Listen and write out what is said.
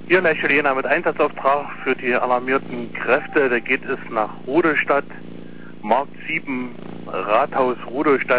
Hier in Eschelena mit Einsatzauftrag für die alarmierten Kräfte. Da geht es nach Rudolstadt, Markt 7, Rathaus Rudolstadt.